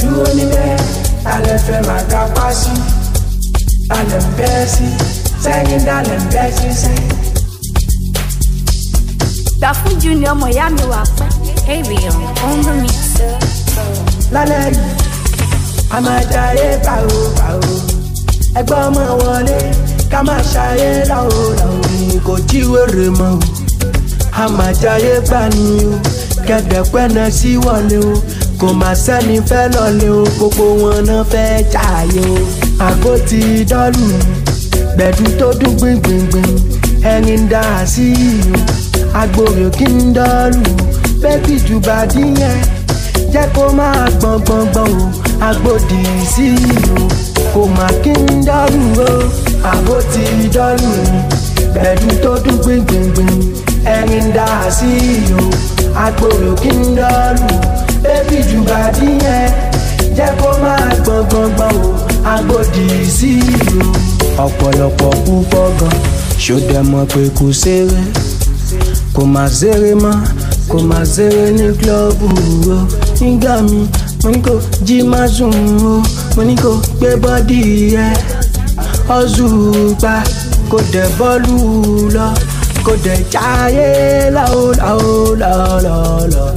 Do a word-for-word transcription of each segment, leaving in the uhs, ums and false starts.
ẹ̀dúró níbẹ̀ alẹ́ fẹ́ máa kápá sí alẹ́ ń bẹ́ sí sẹ́yìn dálẹ̀ ń bẹ́ sí sẹ́yìn. Gbà fún Junior ọmọ ìyá mi wà pẹ́. Heavy on the mix. Lálẹ́ yìí a máa jayé báwo báwo ẹgbọ́n ọmọ wọlé ká máa ṣayé láwo láwo ni kò jíwèrè mọ́ o a máa jayé gbà ní o kẹ̀dẹ̀pẹ́ náà sí wọlé o kò má sẹ́ni fẹ́ lọ́lé o gbogbo wọn náà fẹ́ jayé o àgbo ti dọ́lù gbẹ̀dú tó dún gbìngbìngbìn ẹni ń dá sí i o agbórí kí ń dọ́lù bẹ́ẹ̀kì jù bá díyẹn jẹ́ kó máa gbọ̀n gbọ̀n gbọ̀n o agbódì sí i o kò má kí ń dọ́lù o àgbo ti dọ́lù gbẹ̀dú tó dún gbìngbìngbìn ẹni ń dá sí i o agbórí kí ń dọ́lù bẹ́ẹ̀kì jù bá díyẹn jẹ́ kó máa gbọ̀n gbọ̀n gbọ̀n o agbódì sí i o ọ̀pọ̀lọpọ̀ púpọ̀ gan ṣó dẹ̀ mọ̀ pé kò ṣeré kò má ṣeré mọ́ kò má ṣeré ní klọ́ọ̀bù o nígbà mi mo ní kò jí má sùn o mo ní kò gbé bọ́dì ẹ ọ̀zùpá kò dẹ̀ bọ́ọ̀lù lọ kò dẹ̀ jáyé láò láò láò láò láò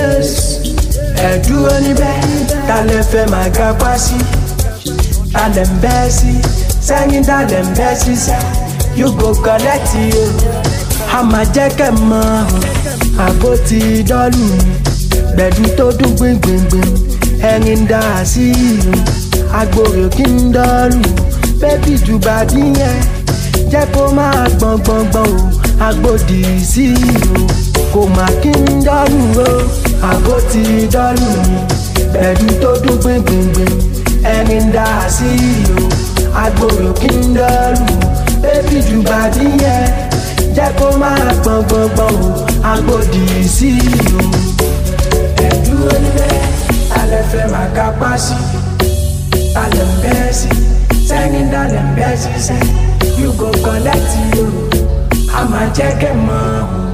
ẹ̀dúró níbẹ̀ tálẹ̀ fẹ́ máa kápá sí tálẹ̀ ń bẹ́ sí sẹ́yìn tálẹ̀ ń bẹ́ sí sẹ́ you go collect you a máa jẹ́ kẹ́ mọ́ àgbo ti dọ́lù gbẹ̀dú tó dún gbìngbìngbìn ẹni ń dá sí i agbórí kí ń dọ́lù bébí jù bá díyẹn jẹ́ kó máa gbọ̀n gbọ̀n gbọ̀n o agbódì sí i kò má kí ń dọ́lù o àgbo ti dọ́lù gbẹ̀dú tó dún gbìngbìngbìn ẹni ń dá sí i agbórí kí ń dọ́lù bébí jù bá díyẹn jẹ́ kó máa gbọ̀n gbọ̀n gbọ̀n o agbódì sí i o. ẹ̀dúró níbẹ̀ alẹ́ fẹ́ máa kápá sí alẹ́ ń bẹ́ sí sẹ́yìn dálẹ̀ ń bẹ́ sí sẹ́yìn you go collect you a máa jẹ́ kẹ́ mọ́ o.